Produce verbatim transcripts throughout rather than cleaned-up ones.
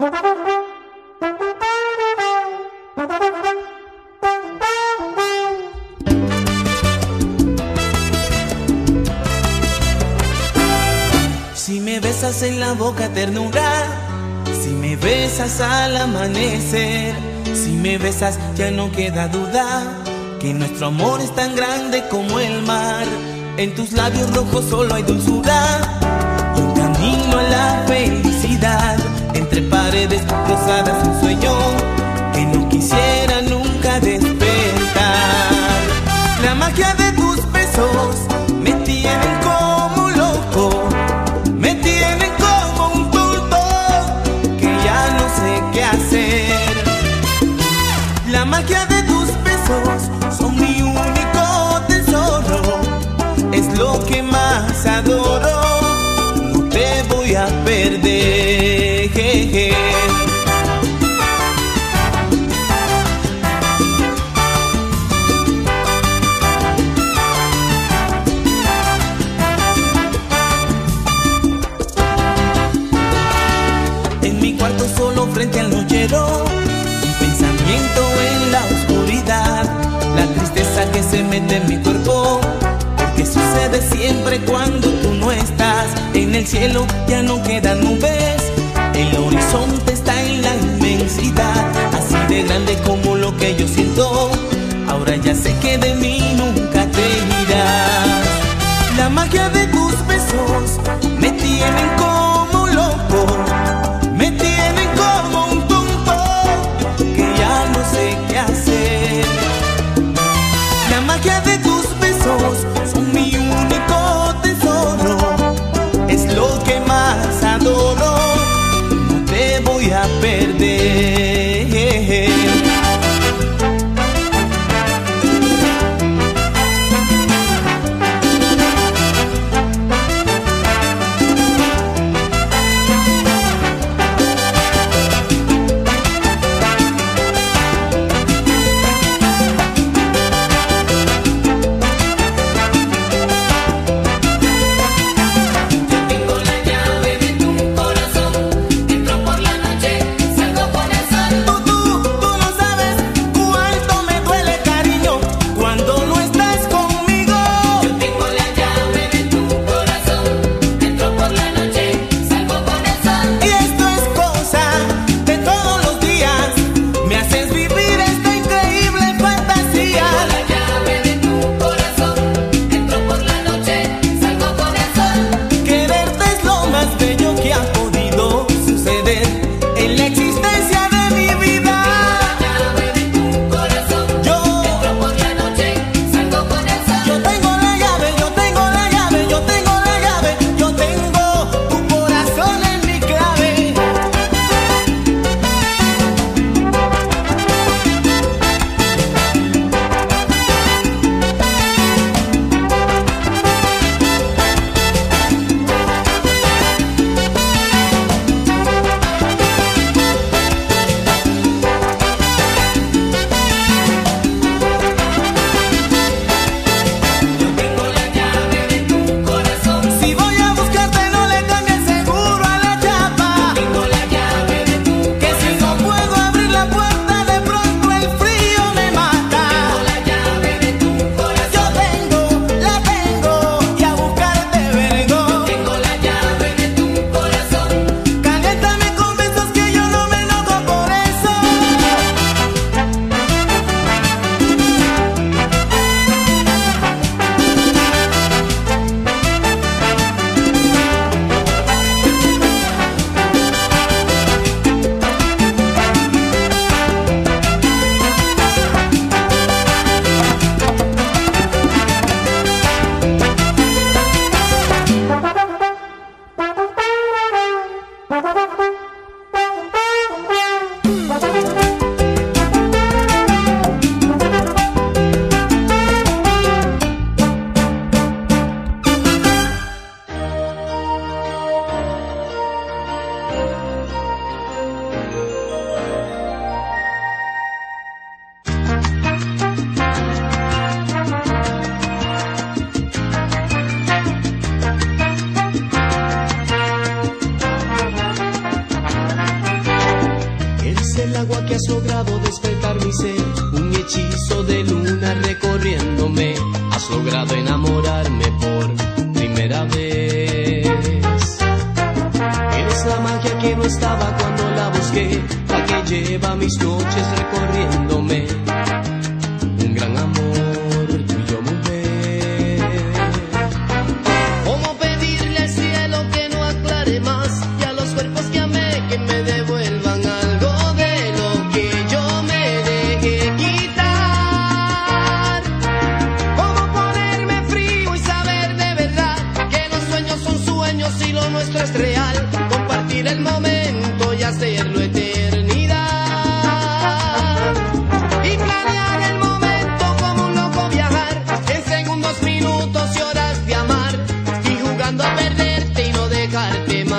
Si me besas en la boca ternura, si me besas al amanecer, si me besas ya no queda duda que nuestro amor es tan grande como el mar. En tus labios rojos solo hay dulzura y un camino a la felicidad. Entre paredes cruzadas un sueño que no quisiera nunca despertar. La magia de tus besos me tienen como loco, me tienen como un tonto que ya no sé qué hacer. La magia de tus besos son mi único tesoro, es lo que más adoro, no te voy a perder. En mi cuarto solo frente al nochero, un pensamiento en la oscuridad, la tristeza que se mete en mi cuerpo, porque sucede siempre cuando tú no estás. En el cielo ya no quedan nubes, el horizonte está en la inmensidad, así de grande como lo que yo siento. Ahora ya sé que de mí nunca te irás. La magia de tus besos me tienen como loco, me tienen como un tonto que ya no sé qué hacer. La magia de tus besos son mi único tesoro, es lo que más adoro, no te voy a perder. Yo tengo la llave de tu corazón, entro por la noche, salgo por Eres el agua que has logrado despertar mi ser, un hechizo de luna recorriéndome. Has logrado enamorarme por primera vez. Eres la magia que no estaba cuando la busqué, la que lleva mis noches recorriéndome. Un gran amor tuyo, mujer. ¿Cómo pedirle al cielo que no aclare más y a los cuerpos que amé que me devuelvan algo de lo que yo me dejé quitar? ¿Cómo ponerme frío y saber de verdad que los sueños son sueños y lo nuestro es real? Compartir el momento y hacerlo eternidad. Y planear el momento como un loco viajar en segundos, minutos y horas de amar. Y jugando a perderte y no dejarte más.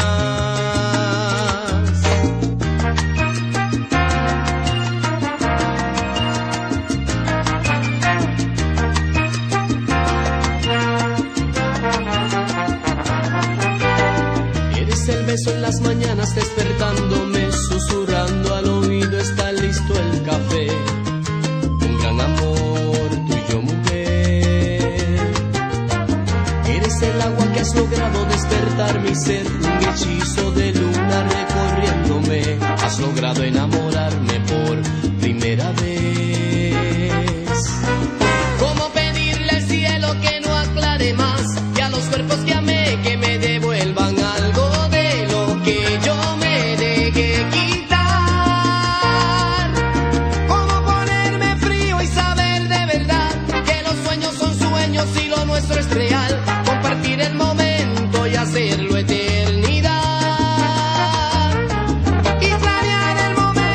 Eres el beso en las mañanas despertándome, susurrando al oído está listo el café. Un gran amor tuyo, mujer. Eres el agua que has logrado despertar mi ser, un hechizo de luna recorriéndome. Has logrado enamorarme por primera vez. ¿Cómo pedirle al cielo que no aclare más y a los cuerpos que amé que me devuelvan algo de lo que yo me dejé quitar? ¿Cómo ponerme frío y saber de verdad que los sueños son sueños y lo nuestro es real? Compartir el momento y hacerlo eternidad. Y planear el momento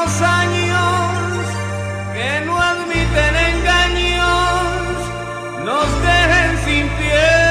los años que no admiten engaños nos dejen sin piel.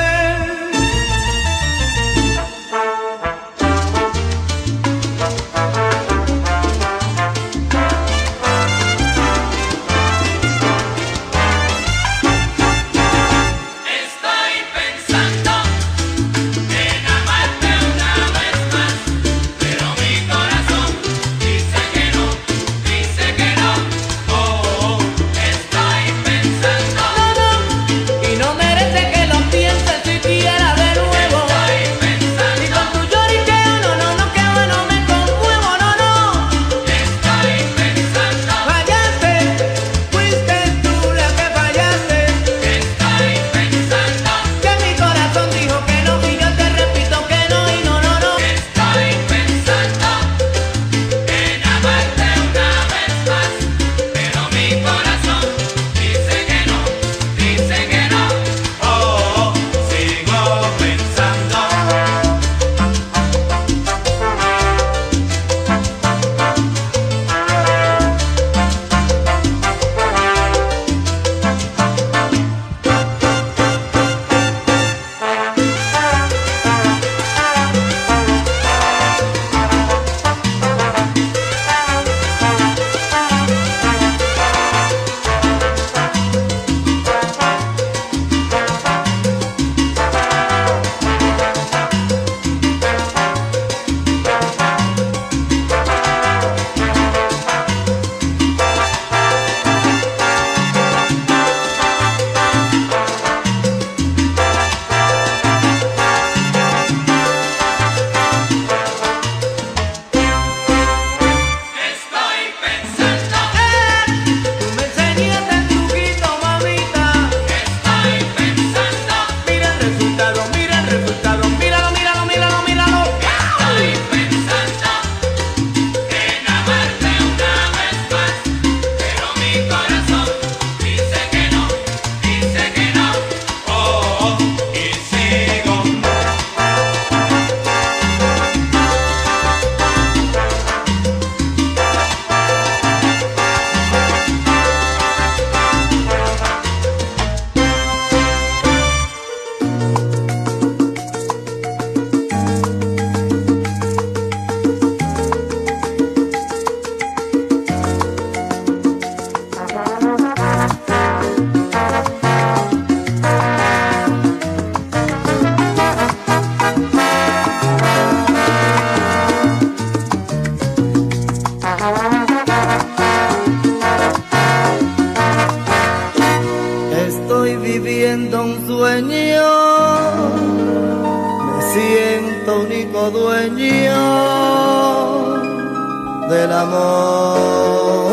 viviendo un sueño, me siento único dueño del amor.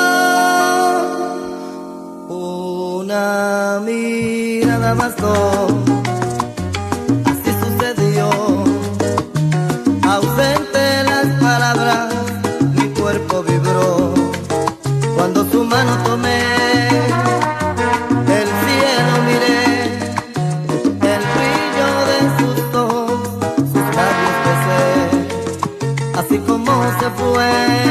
Una mirada bastó, así sucedió, ausente las palabras, mi cuerpo vibró, cuando su mano tomé. Así como se fue,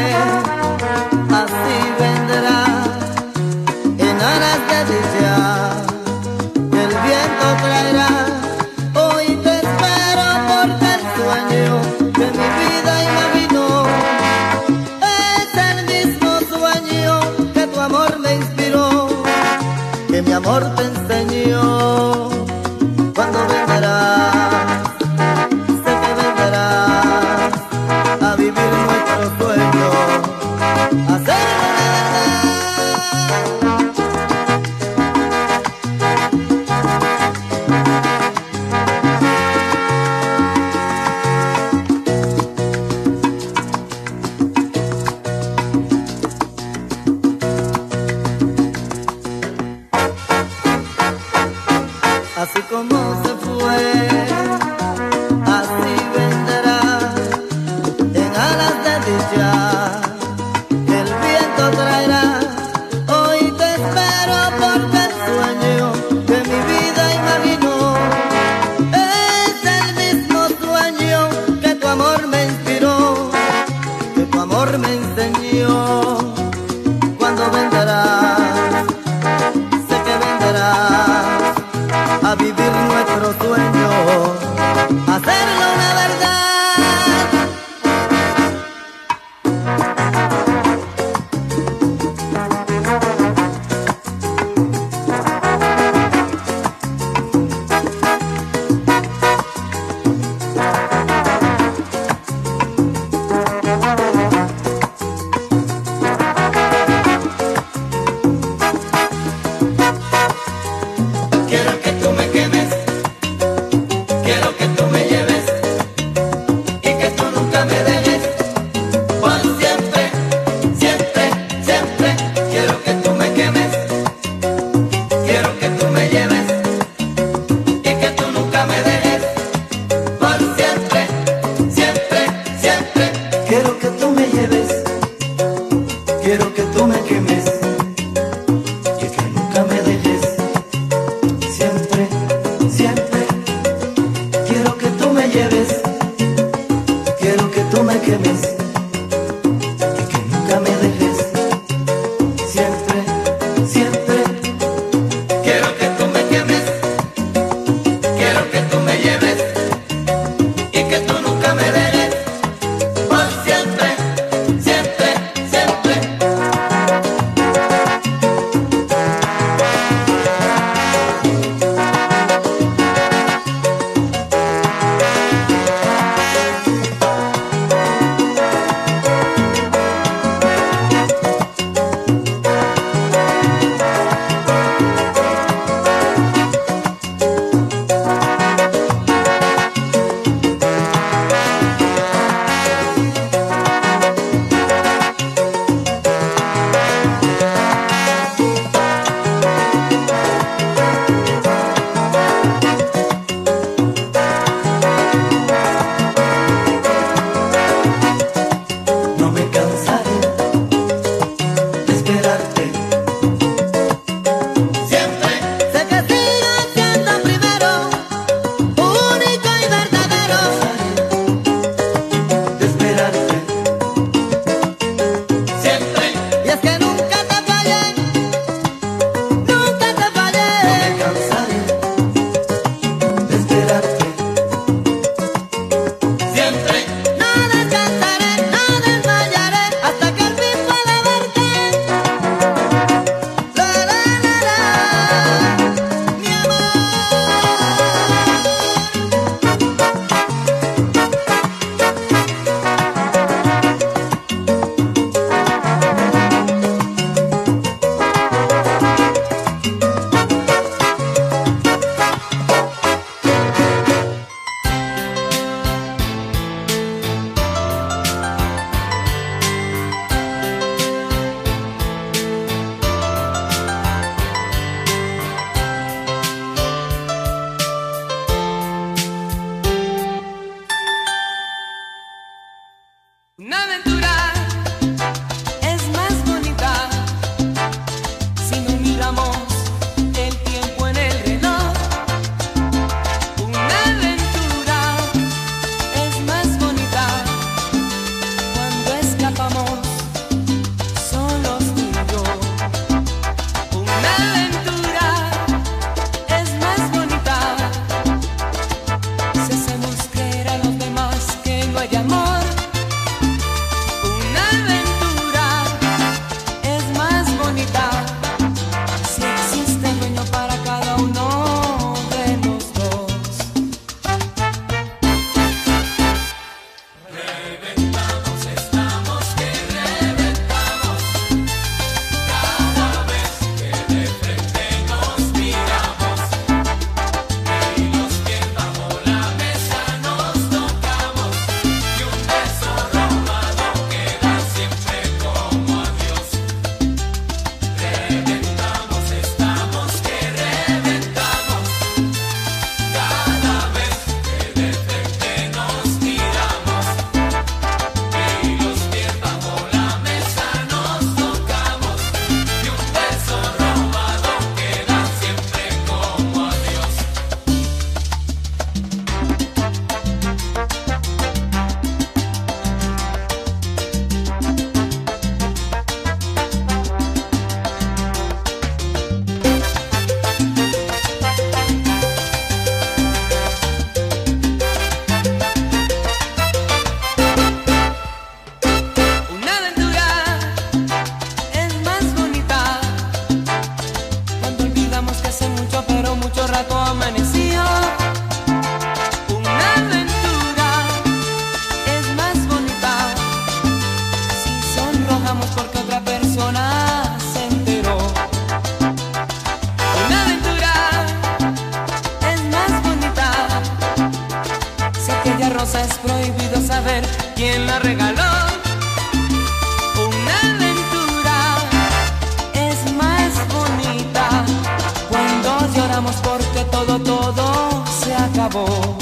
así vendrá, en aras de dicha, el viento traerá. Hoy te espero porque el sueño que mi vida imaginó es el mismo sueño que tu amor me inspiró, que mi amor te enseñó. Cuando vendrás, sé que vendrás a vivir nuestro sueño, hacerlo realidad. Así como se fue, así vendrá, en alas de dicha, el viento traerá. Hoy te espero porque el sueño que mi vida imaginó es el mismo sueño que tu amor me inspiró, que tu amor amor me enseñó. Cuando vendrás, sé que vendrás a vivir nuestro sueño, a hacerlo una verdad. Quiero que tú me quemes, quiero que tú me lleves y que tú nunca me dejes por siempre, siempre, siempre. Quiero que tú me quemes, quiero que tú me lleves y que tú nunca me dejes por siempre, siempre, siempre. Quiero que tú me lleves, quiero que tú me quemes y que nunca me dejes. Siempre, siempre. Quiero que tú me lleves, quiero que tú me quemes y que nunca me dejes. Siempre, siempre. Quiero que tú me quemes, quiero que tú me lleves y que tú nunca me dejes por siempre, siempre, siempre. favor.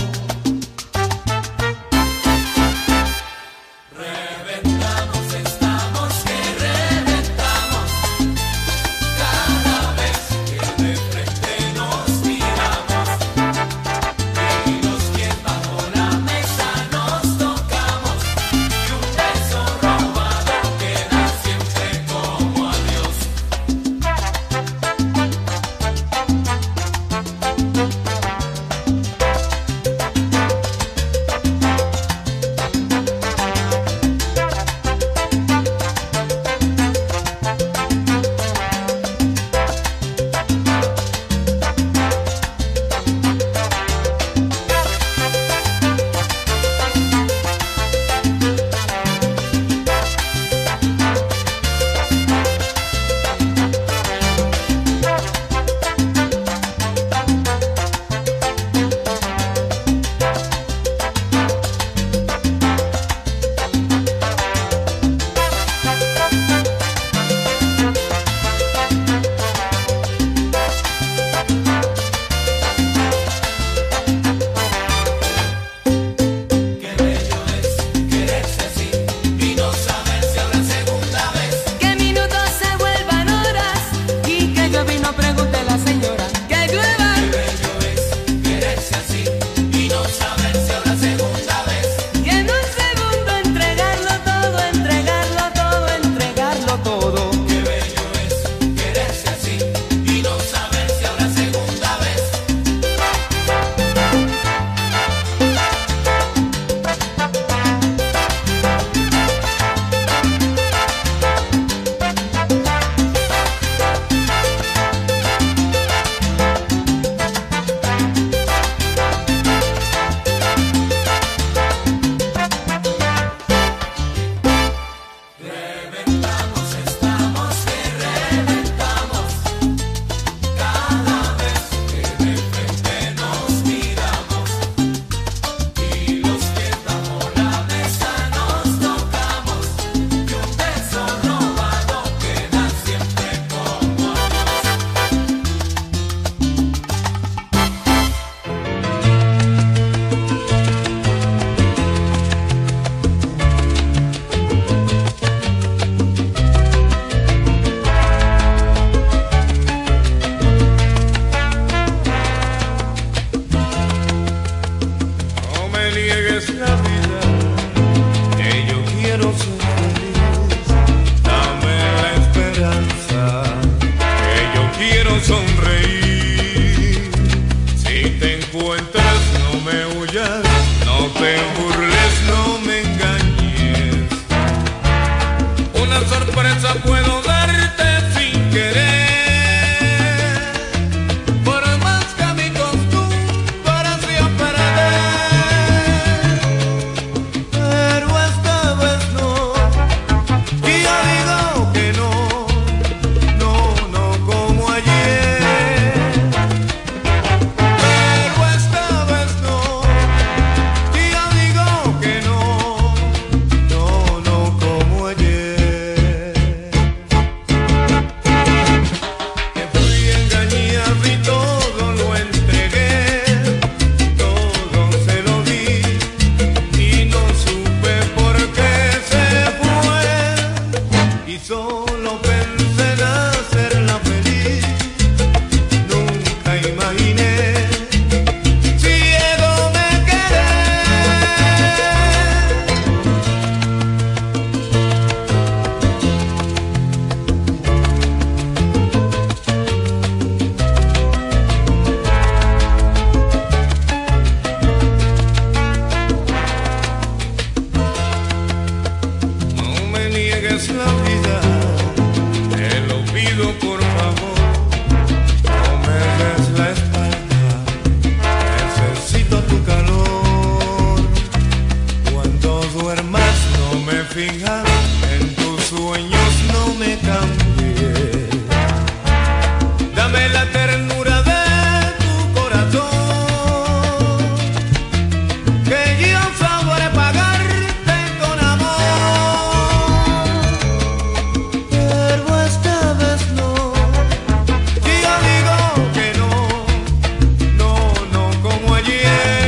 Como ayer.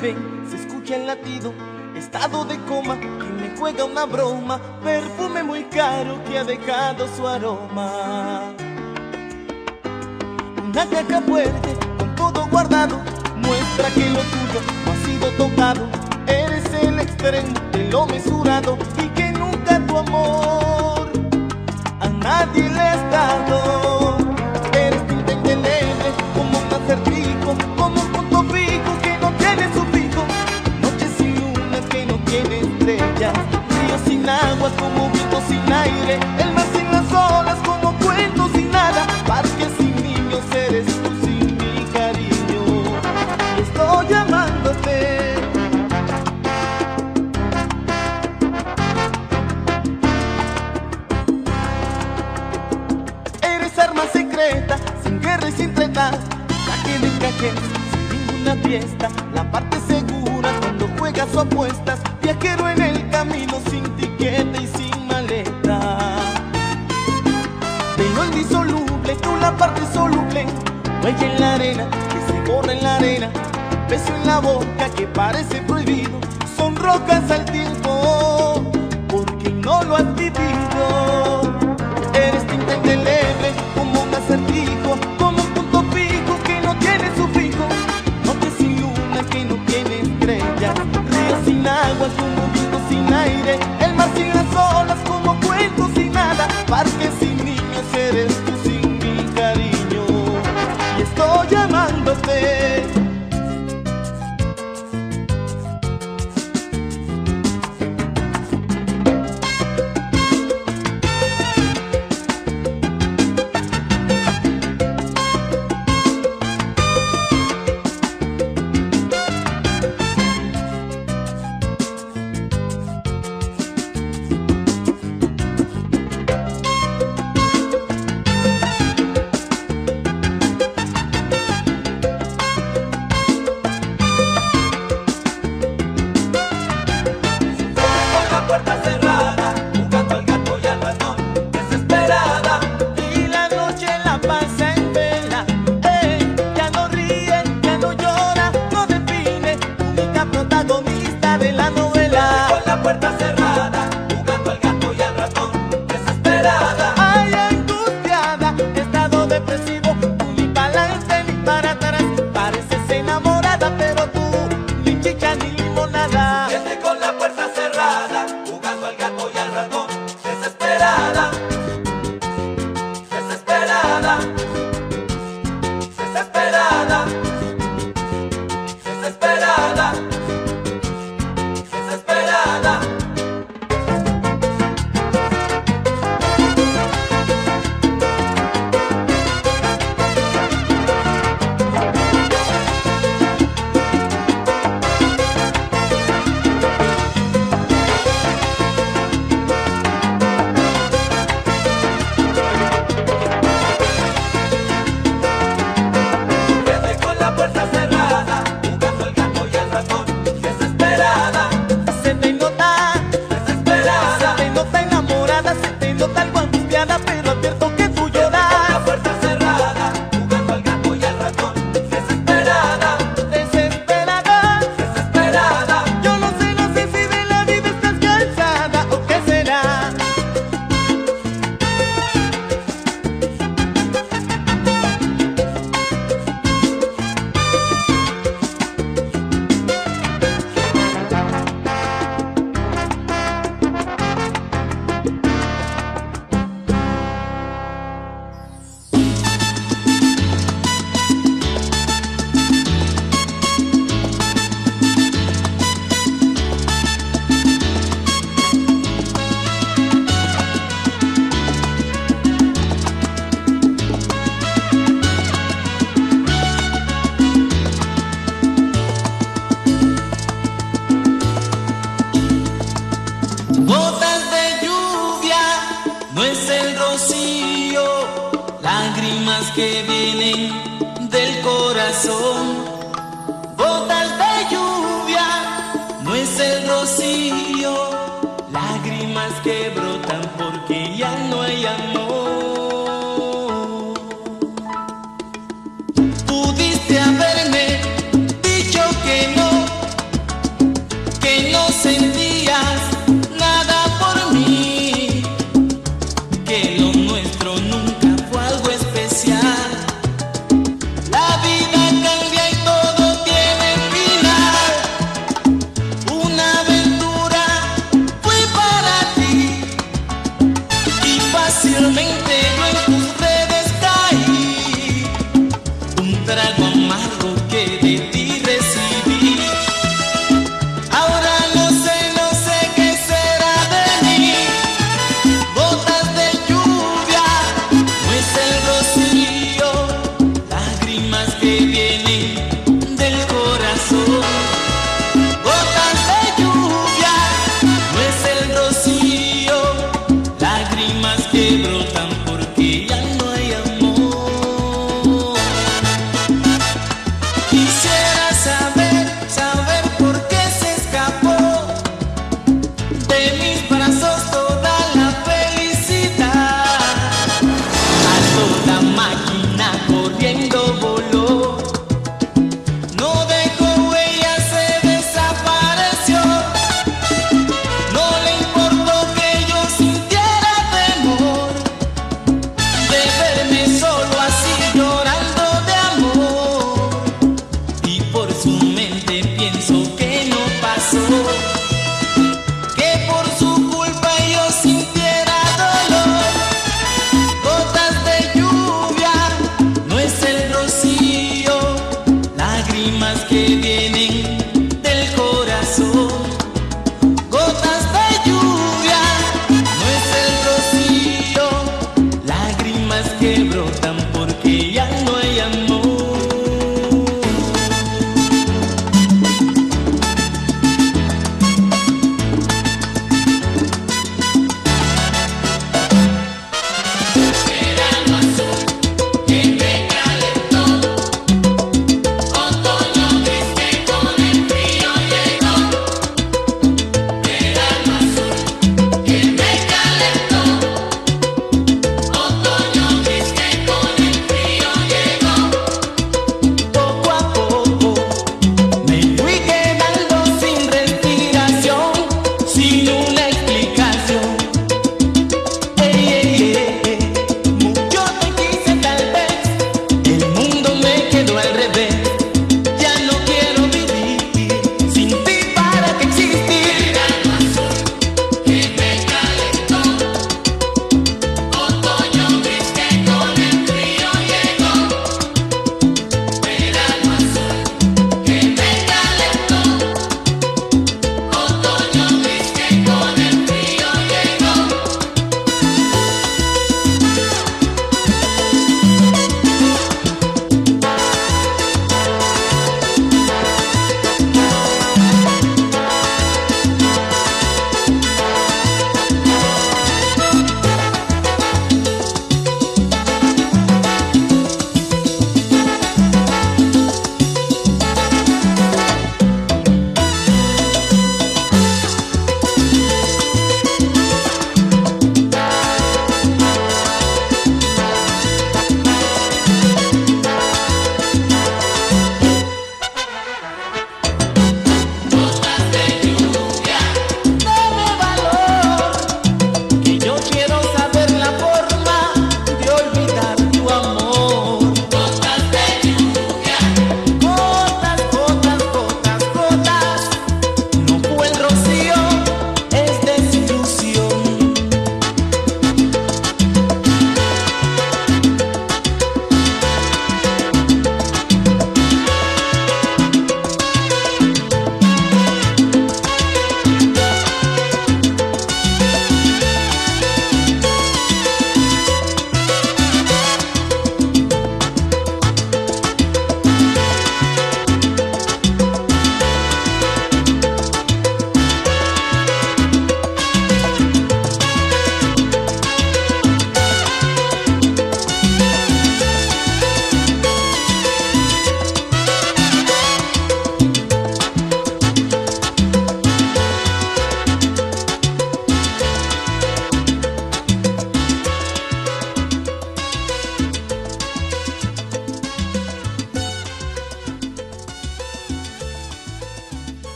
ven, se escucha el latido, estado de coma, quien me juega una broma, perfume muy caro que ha dejado su aroma. Una caja fuerte, con todo guardado, muestra que lo tuyo no ha sido tocado. Eres el extremo de lo mesurado y que nunca tu amor a nadie le has dado. Eres tinta indeleble, como un acertijo, como un punto fijo que no tiene su pico. Noches sin luna que no tiene estrellas, ríos sin agua como vino sin aire, el mar sin las olas como cuentos sin nada, parques sin niños, eres tú sin mi cariño. Y estoy llamándote. Sin guerra y sin treta, saque de cajes, sin ninguna fiesta, la parte segura cuando juegas o apuestas, viajero en el camino sin tiquete y sin maleta. Velo indisoluble, tú la parte soluble, huella en la arena, que se borra en la arena, beso en la boca que parece prohibido, son rocas al tiempo, porque no lo has vivido. Eres tinta indeleble, como un acertijo, como un punto fijo que no tiene sufijo. Noche sin luna que no tiene estrellas, ríos sin agua como vino sin aire, el mar sin las olas como cuentos sin nada, parques sin niños, eres tú sin mi cariño. Y estoy llamándote. Que vienen del corazón.